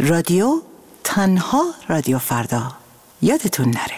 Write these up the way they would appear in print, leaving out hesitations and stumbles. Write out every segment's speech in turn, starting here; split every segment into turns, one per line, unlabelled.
رادیو تنها رادیو فردا یادتون نره.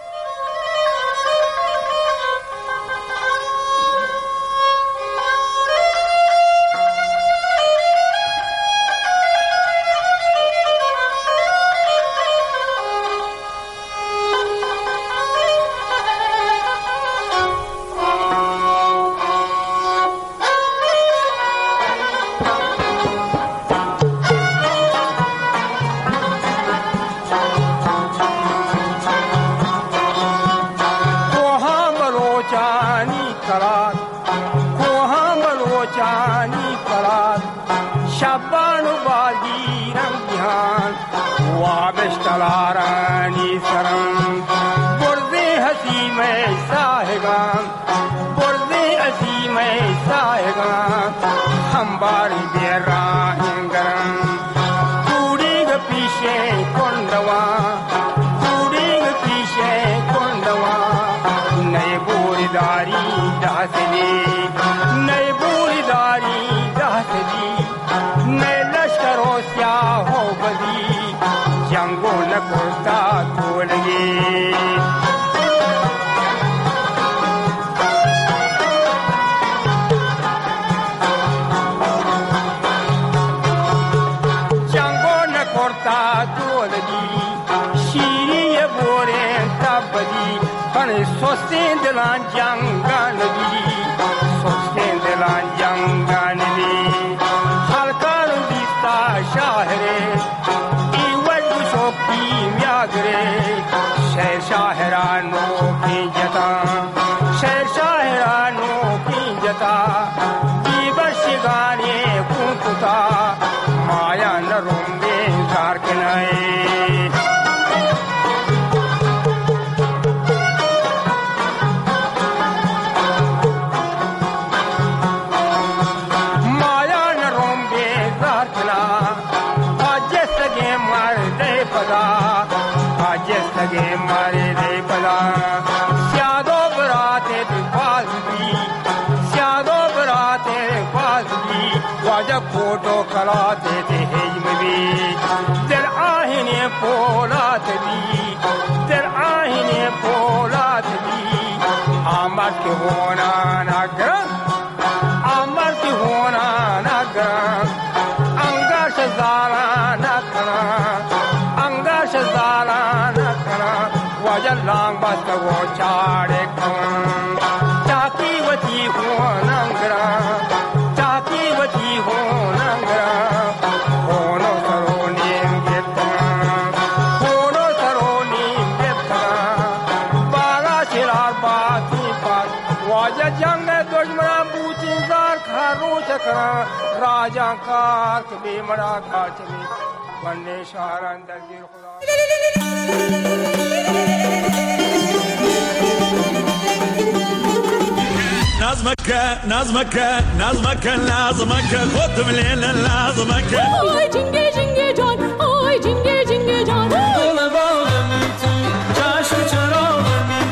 نظمك لازمك خد من لازمك
آی جنگه جنگه جان آی جنگه جنگه جان گل باغم تو چشم چراغم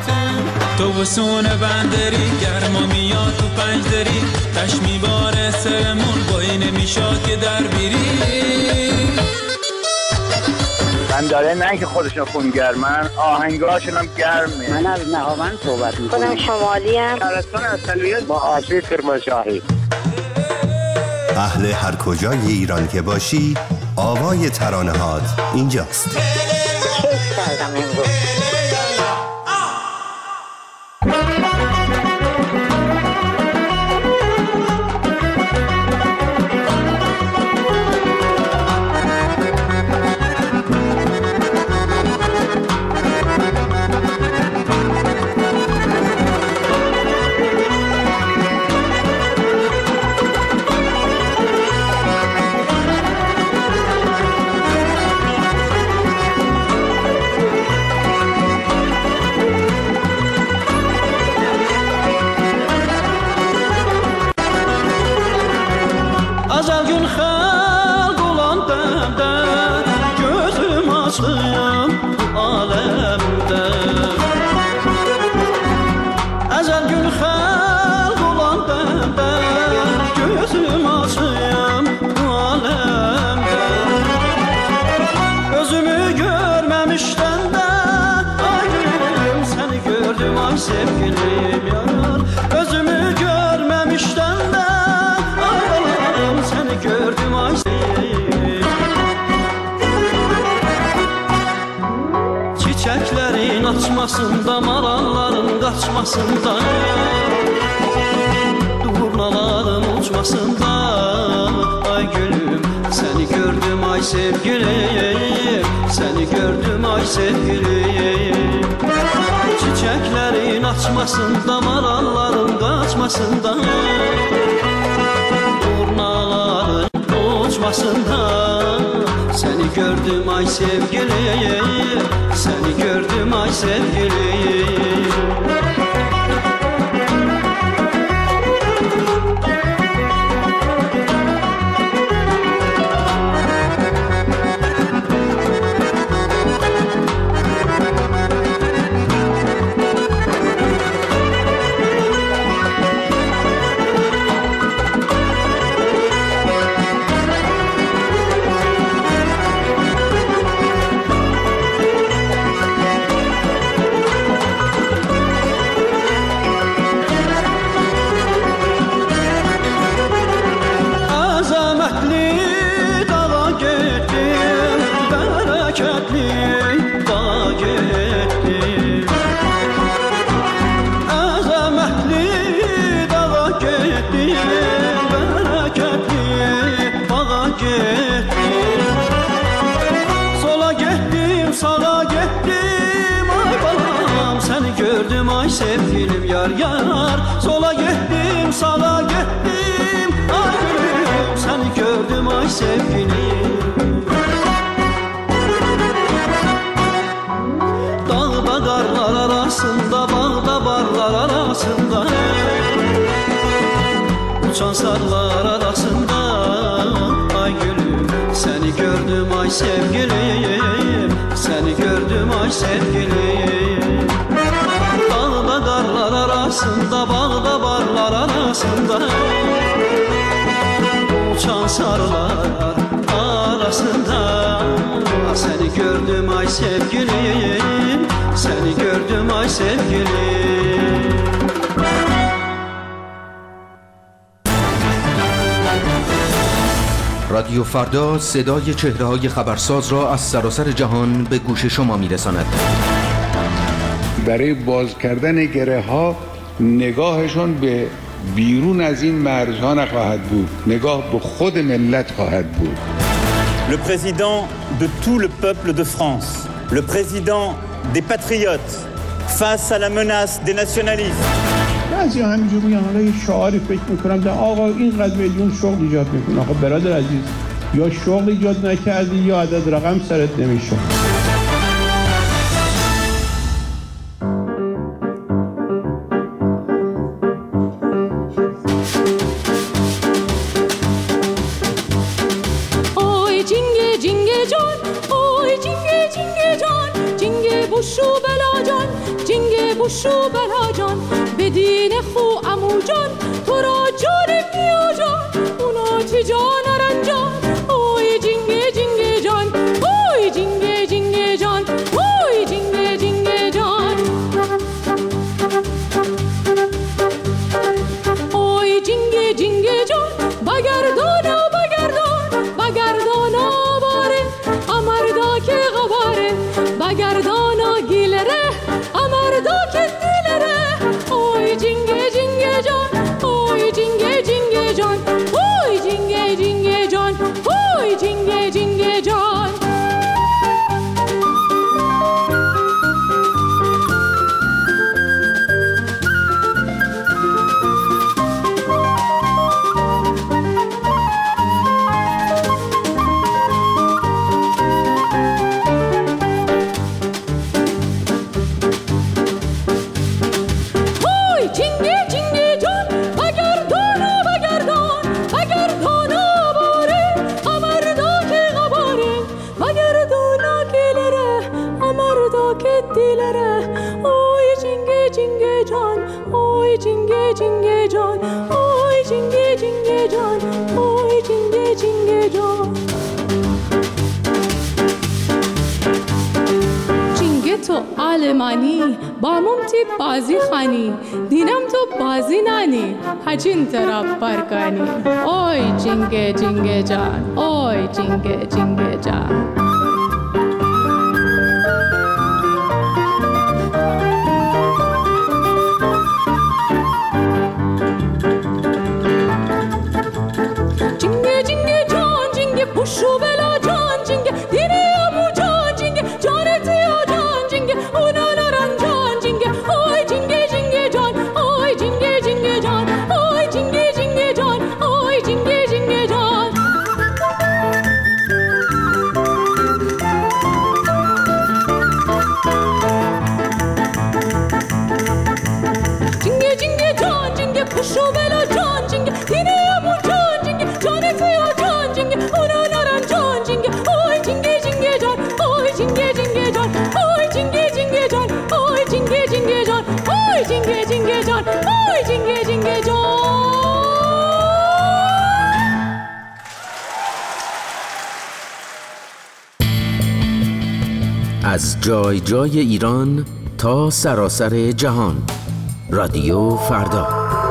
تو وسون بندری گرما میاد تو پنجدری تش میباره سرمون بایی نمیشاد که در بیری
من داره نه که خودشون خونگرمن آهنگاشون هم گرمه.
من از نهاوند صحبت میکنم.
خودم شمالی ام.
شهرستان اصلیت با آشوی کرمانشاهی.
اهل هر کجای ایران که باشی آوای ترانه‌هات اینجاست.
کیف کردم امروز.
sevgilim yar. Gözümü görmemişten ben ağlarım, seni gördüm ay sevgilim. Çiçeklerin açmasında, malalların kaçmasında, durnaların uçmasında, ay gülüm seni gördüm ay sevgilim, seni gördüm ay sevgilim. Çiçeklerin açmasında, malalların kaçmasında, durnaların uçmasında, seni gördüm ay sevgilim, seni gördüm ay sevgilim. Sevgilim yar yar, sola gittim sağa gittim, ay gülüm seni gördüm ay sevgilim. Dağda karlar arasında, bağda barlar arasında, uçan sarlar arasında, ay gülüm seni gördüm ay sevgilim, seni gördüm ay sevgilim. Dağda karlar arasında, bağda barlar arasında, uçan sarılar arasında, seni gördüm ay sevgilim, seni gördüm ay sevgilim.
رادیو فردا صدای چهره‌های خبرساز را از سراسر جهان به گوش شما می‌رساند.
برای باز کردن گره‌ها نگاهشون به بیرون از این مرزها نخواهد بود، نگاه به خود ملت خواهد بود.
Le président de tout le peuple de France, le président des patriotes face à la menace des nationalistes.
بعضی همینجور میگن حالا یه شعاری فکر میکنم در آقا اینقدر میلیون شغل ایجاد میکنه. آقا برادر عزیز، یا شغل ایجاد نکردی یا عدد رقم سرت نمیشه.
شو بلا جان بدین خو عمو جان تو را جان بیا جان اونا تی جان رنجان اوی جنگه جنگه جان اوی جنگه جنگه جان اوی جنگه جنگه جان اوی جنگه جنگه جان بگردانا بگردان بگردانا باره امردا که غباره بگردانا گیلره امردا که دیلره اوی جنگه جنگه جان اوی جنگه جنگه جان اوی جنگه جنگه جان اوی جنگه جنگه جان تو تو آلمانی با ممتی بازی خانی دینم تو بازی نانی هجین طرف برکانی اوی جنگ جنگ جان اوی جنگ جنگ جان پوشو بلا جان جنگ دیری امو جان جنگ جان تیا جان جنگ اونا نران جان جنگ اوی جنگ جنگ جان اوی جنگ جنگ جان اوی جنگ جنگ جان اوی جنگ جنگ جان جنگ جنگ جان جنگ پوشو بلا جان جنگ دیری امو جان جنگ جان تیا جان جنگ اونا
از جای جای ایران تا سراسر جهان رادیو فردا.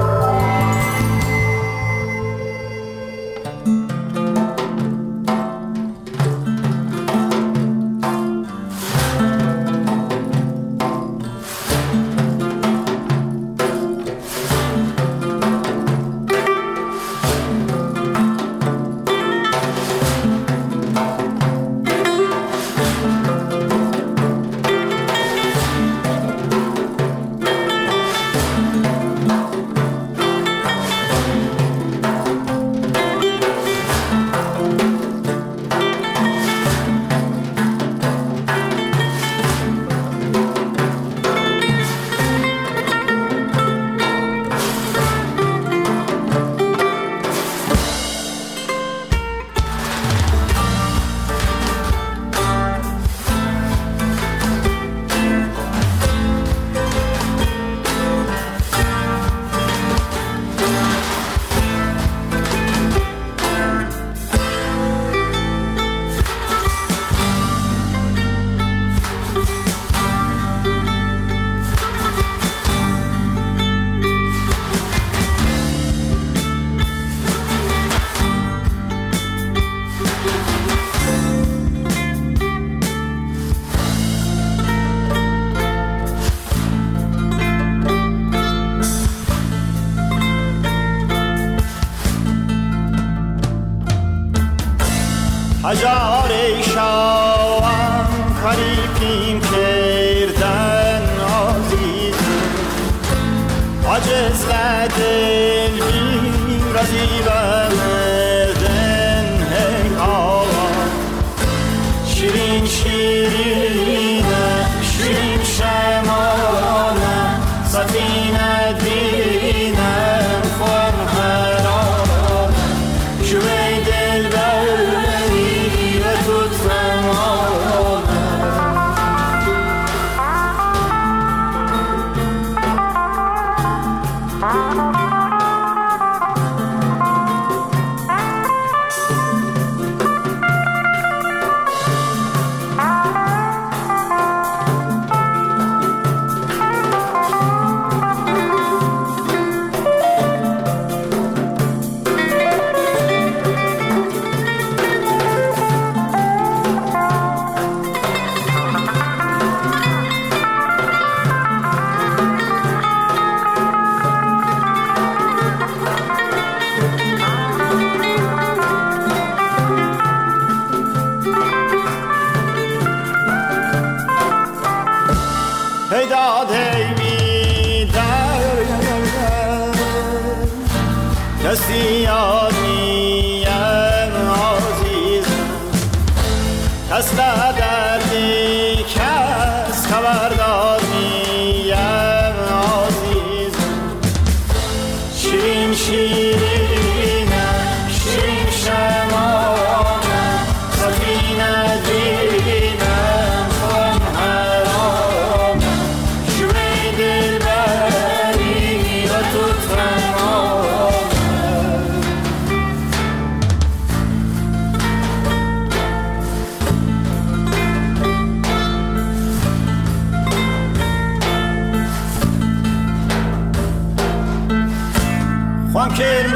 هزار شاوان خریپیم کردن عزیز عجز دل بی رزی بمدن هی آوان شیرین شیرینه شیرین شمانه سفینه دینم خون هرانه شوی دل بری و تو تمامه کسی یاد نیم عزیزم کس دردی کس خبردار نیم عزیزم شیرین شیرینه شیرین شمانه سفینه دینم خون حرامه شوی دل بری و تو تمام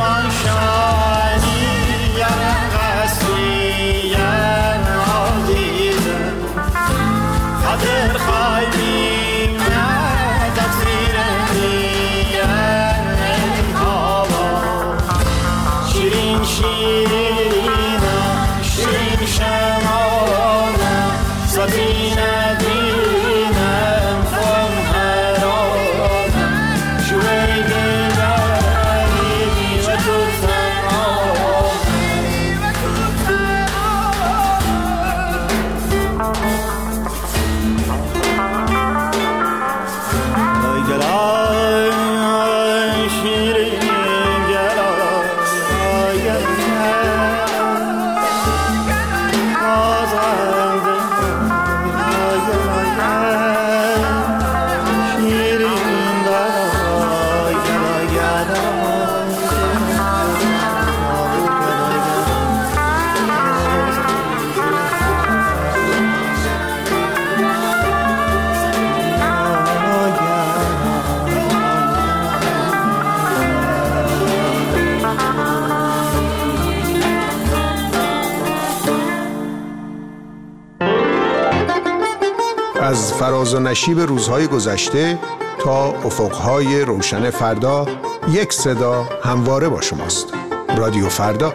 از فراز و نشیب روزهای گذشته تا افقهای روشن فردا، یک صدا همواره با شماست. رادیو فردا.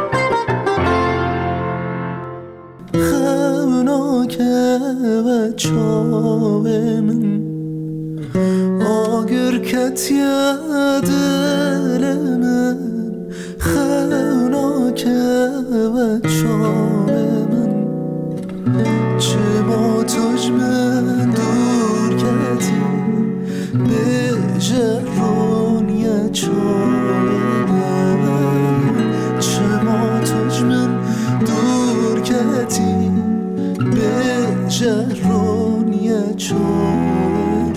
خوناکه و چاوه من آگر کتیه دل من خوناکه و چاوه من چه با توش من دور کتی به جرونیه چاوه من چه با توش من دور کتی به جرونیه چاوه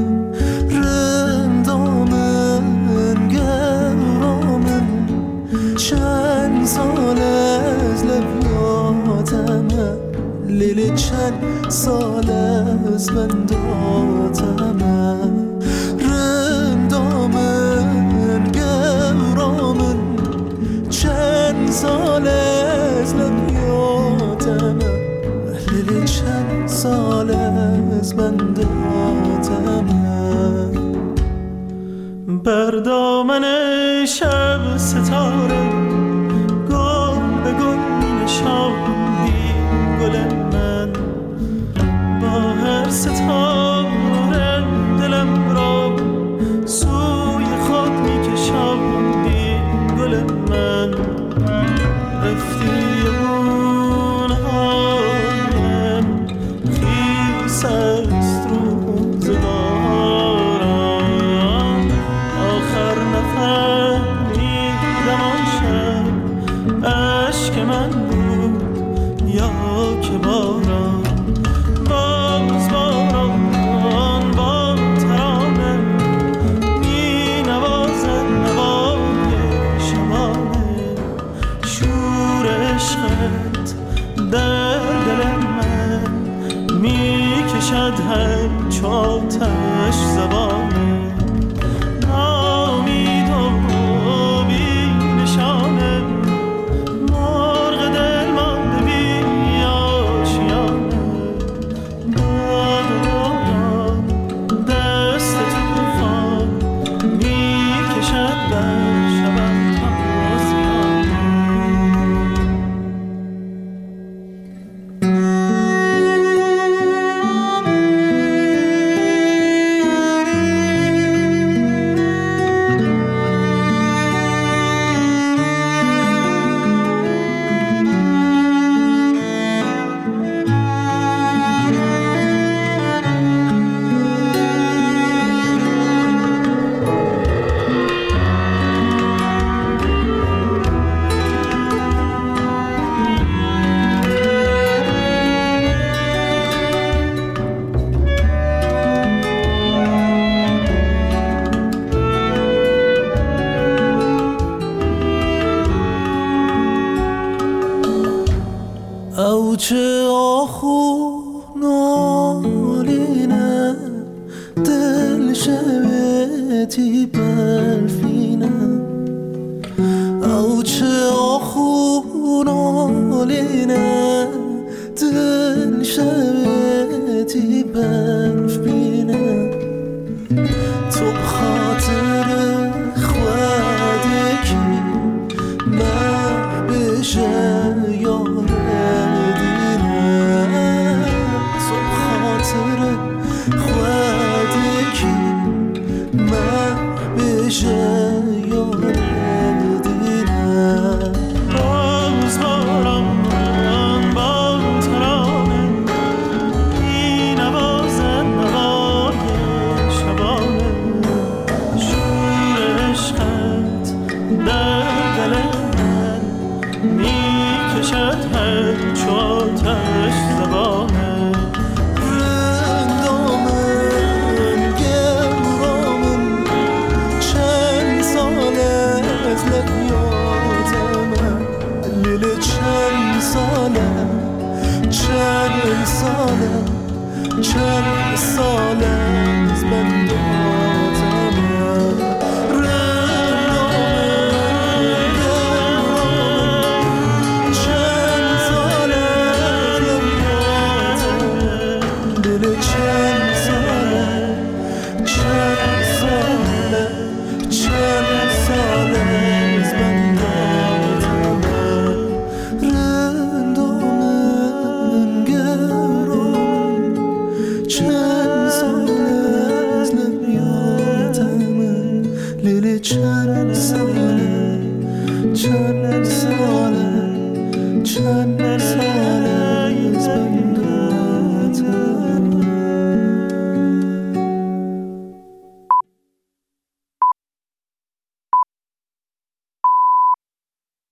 رندامن گرامن چند سال از لبیاتمه لیل چند سال از من داتمه رندامن گرامن چند سال از لبیاتمه لیل چند سال از من داتمه بر دامن شب ستاره گل به گل نشاندی گل من با هر ستاره دلم را سوی خود میکشاندی گل من رفتی اونهایم خیس است روزگارم آخر نفهمیدم آن شب عشق من بود یا که باران باز باران با ترانه می نوازد نوای شبانه شور عشقت در دل من می کشد همچو آتش زبانه نامید و بی نشانه مرغ دل مانده بی آشیانه باد دست توفان می کشد بر شبم تازیانه او چه آخو نالینه دل شبتی برفینه دی برف بینم تو بخاطر خودکی محبشه یاره دیرم تو بخاطر خودکی محبشه یاره دیرم باز بارم با ترانه می نوازن نوای شبانه شور عشقت در دل من می کشد هر چو آتش زبانه رندامن گرامن چند ساله از لب یادمه لیل چند ساله از من یادمه رندامن گرامن چند ساله از لب یادمه لیل چند ساله از من یادمه رندامن گرامن چند ساله از لب یادمه لیل چند ساله